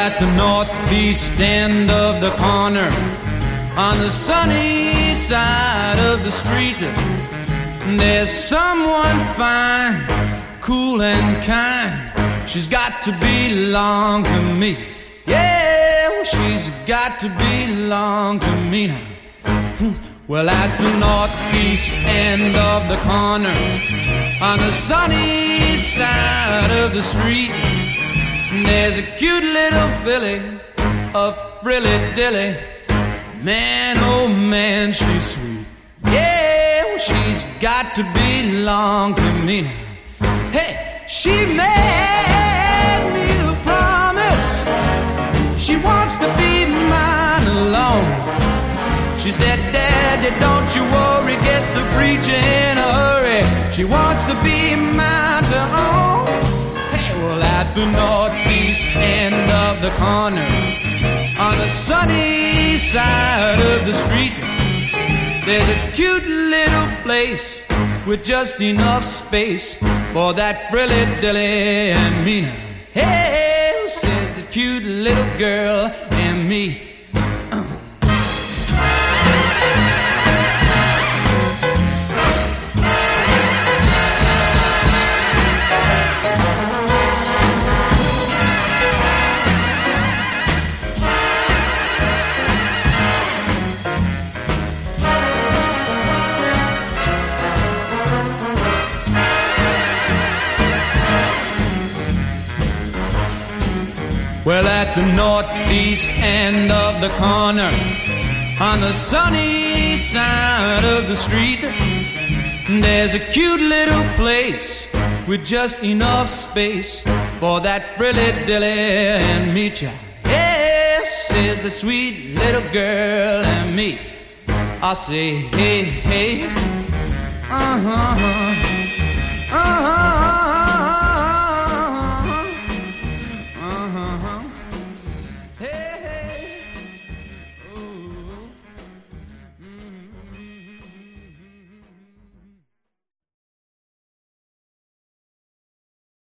at the northeast end of the corner, on the sunny side of the street, there's someone fine, cool and kind. She's got to belong to me. Yeah, well, she's got to belong to me now. Well, at the northeast end of the corner, on the sunny side of the street, there's a cute little filly, a frilly-dilly. Man, oh man, she's sweet. Yeah, well, she's got to belong to me now. Hey, she made me a promise. She wants to be mine alone. She said, Daddy, don't you worry, get the preacher in a hurry. She wants to be mine to own. Hey, well, at the northeast end of the corner, on the sunny side of the street, there's a cute little place with just enough space for that frilly-dilly and me now. Hey, says the cute little girl and me. Well, at the northeast end of the corner, on the sunny side of the street, there's a cute little place with just enough space for that frilly-dilly and me, child. Yes, says the sweet little girl and me. I say, hey, hey, uh-huh.